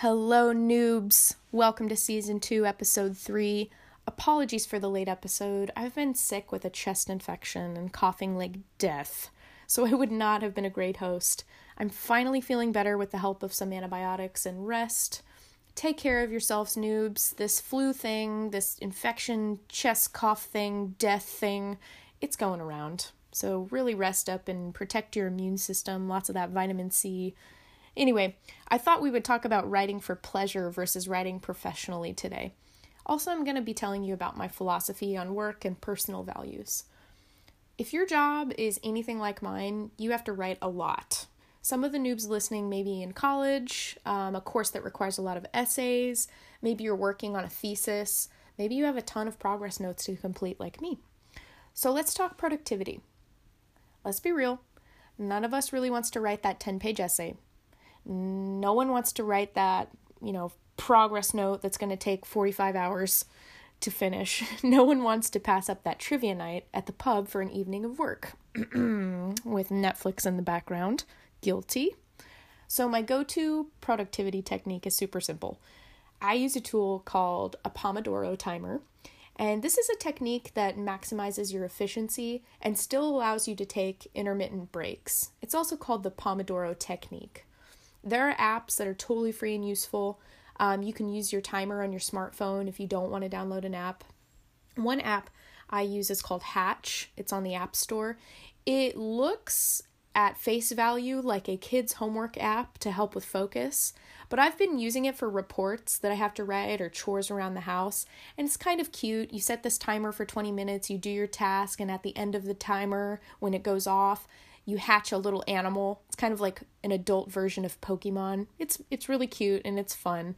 Hello, noobs. Welcome to Season 2, Episode 3. Apologies for the late episode. I've been sick with a chest infection and coughing like death, so I would not have been a great host. I'm finally feeling better with the help of some antibiotics and rest. Take care of yourselves, noobs. This flu thing, this infection, chest cough thing, death thing, it's going around. So really rest up and protect your immune system, lots of that vitamin C. Anyway, I thought we would talk about writing for pleasure versus writing professionally today. Also, I'm going to be telling you about my philosophy on work and personal values. If your job is anything like mine, you have to write a lot. Some of the noobs listening may be in college, a course that requires a lot of essays. Maybe you're working on a thesis. Maybe you have a ton of progress notes to complete like me. So let's talk productivity. Let's be real. None of us really wants to write that 10-page essay. No one wants to write that, progress note that's going to take 45 hours to finish. No one wants to pass up that trivia night at the pub for an evening of work with Netflix in the background. Guilty. So my go-to productivity technique is super simple. I use a tool called a Pomodoro timer, and this is a technique that maximizes your efficiency and still allows you to take intermittent breaks. It's also called the Pomodoro technique. There are apps that are totally free and useful. You can use your timer on your smartphone if you don't want to download an app. One app I use is called Hatch. It's on the App Store. It looks at face value like a kid's homework app to help with focus, but I've been using it for reports that I have to write or chores around the house, and it's kind of cute. You set this timer for 20 minutes, you do your task, and at the end of the timer, when it goes off, you hatch a little animal. It's kind of like an adult version of Pokemon. It's really cute and it's fun.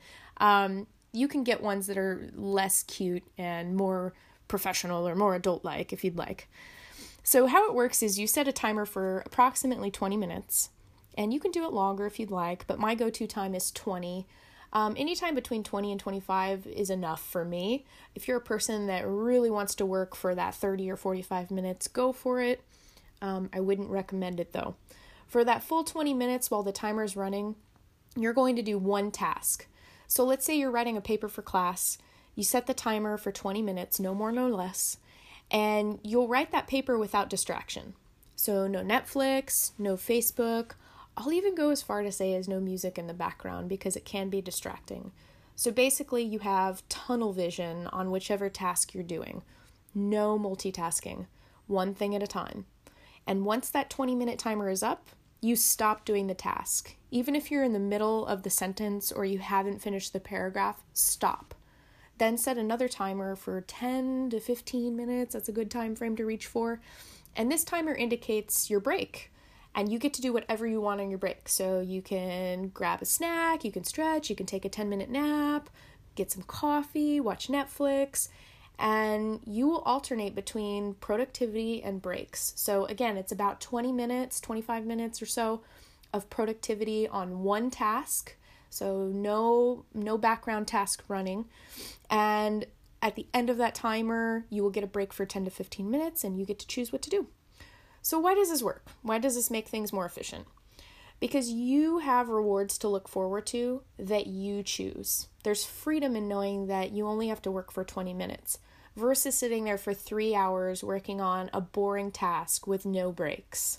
You can get ones that are less cute and more professional or more adult-like if you'd like. So how it works is you set a timer for approximately 20 minutes, and you can do it longer if you'd like, but my go-to time is 20. Anytime between 20 and 25 is enough for me. If you're a person that really wants to work for that 30 or 45 minutes, go for it. I wouldn't recommend it though. For that full 20 minutes while the timer is running, you're going to do one task. So let's say you're writing a paper for class. You set the timer for 20 minutes, no more, no less, and you'll write that paper without distraction. So no Netflix, no Facebook. I'll even go as far to say as no music in the background because it can be distracting. So basically you have tunnel vision on whichever task you're doing. No multitasking, one thing at a time. And once that 20-minute timer is up, you stop doing the task. Even if you're in the middle of the sentence or you haven't finished the paragraph, stop. Then set another timer for 10 to 15 minutes. That's a good time frame to reach for. And this timer indicates your break. And you get to do whatever you want on your break. So you can grab a snack, you can stretch, you can take a 10-minute nap, get some coffee, watch Netflix. And you will alternate between productivity and breaks. So again, it's about 20 minutes, 25 minutes or so of productivity on one task. So no background task running. And at the end of that timer, you will get a break for 10 to 15 minutes and you get to choose what to do. So why does this work? Why does this make things more efficient? Because you have rewards to look forward to that you choose. There's freedom in knowing that you only have to work for 20 minutes versus sitting there for 3 hours working on a boring task with no breaks.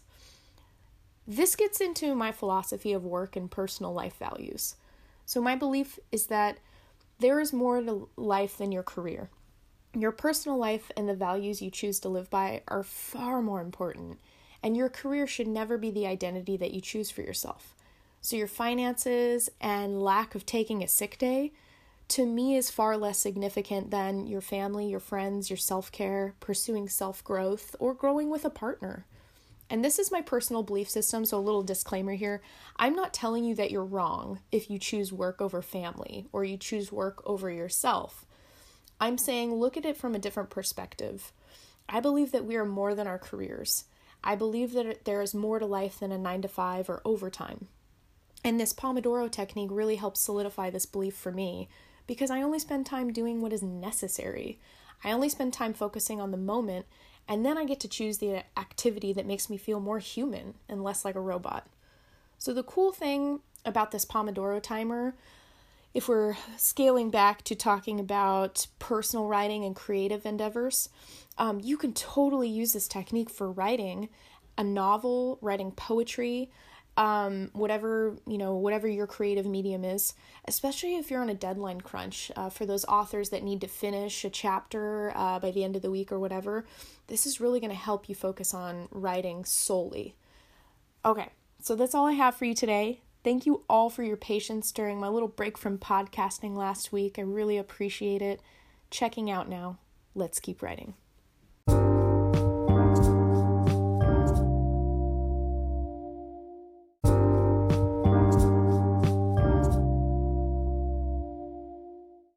This gets into my philosophy of work and personal life values. So my belief is that there is more to life than your career. Your personal life and the values you choose to live by are far more important. And your career should never be the identity that you choose for yourself. So your finances and lack of taking a sick day, to me, is far less significant than your family, your friends, your self-care, pursuing self-growth, or growing with a partner. And this is my personal belief system, so a little disclaimer here. I'm not telling you that you're wrong if you choose work over family, or you choose work over yourself. I'm saying look at it from a different perspective. I believe that we are more than our careers. I believe that there is more to life than a 9-to-5 or overtime. And this Pomodoro technique really helps solidify this belief for me because I only spend time doing what is necessary. I only spend time focusing on the moment, and then I get to choose the activity that makes me feel more human and less like a robot. So the cool thing about this Pomodoro timer if we're scaling back to talking about personal writing and creative endeavors, you can totally use this technique for writing a novel, writing poetry, whatever your creative medium is, especially if you're on a deadline crunch. For those authors that need to finish a chapter by the end of the week or whatever, this is really going to help you focus on writing solely. Okay, so that's all I have for you today. Thank you all for your patience during my little break from podcasting last week. I really appreciate it. Checking out now. Let's keep writing.